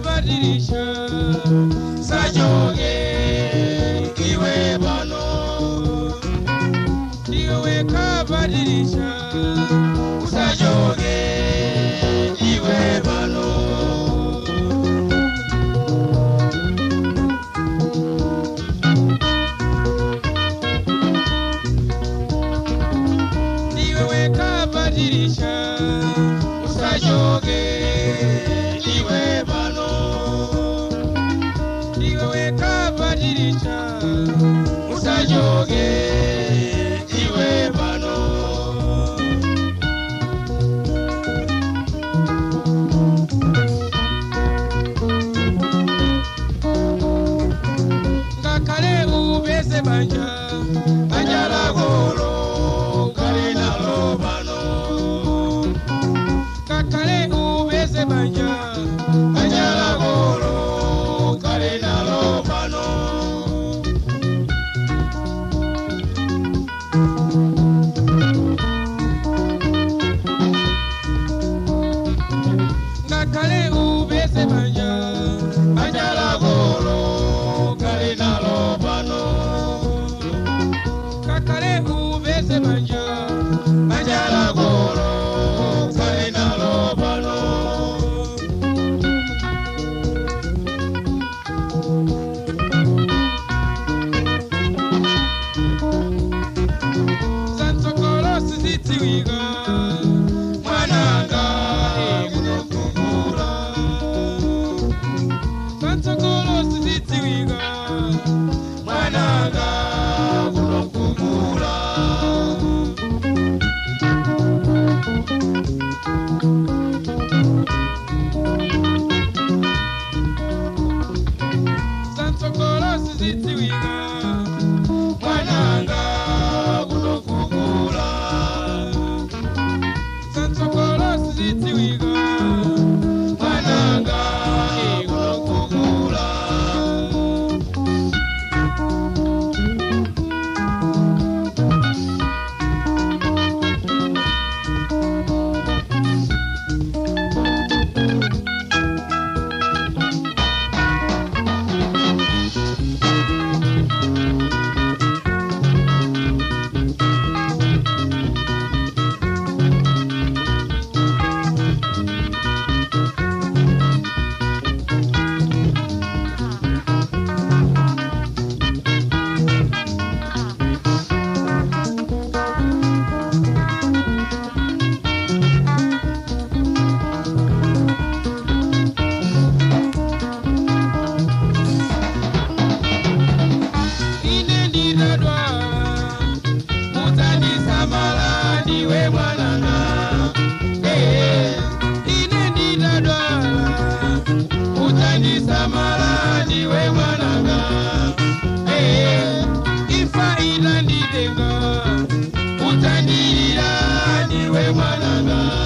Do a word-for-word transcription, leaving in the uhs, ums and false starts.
kabadilisha sajoge iwe bano iwe kabadilisha sajoge iwe bano iwe kabadilisha sajoge iwe bano iwe kabadilisha sajoge iwe bano ngakale ubeze banja banja la goro kale na lobano ngakale ubeze banja banja la goro kale na lobano ngakale ubeze banja banja la goro kale na lobano ngakale ubeze banja banja la goro kale na lobano Santokolo sizitiwiga mwananga ekunokumbula Santokolo sizitiwiga mwananga ekunokumbula Santokolo sizitiwiga mwananga ekunokumbula Santokolo sizitiwiga mwananga ekunokumbula Iwe mwananga, eh, ineni dadwala, utani samala, iwe mwananga, eh, ifa ila nidenga, utani ila, iwe mwananga.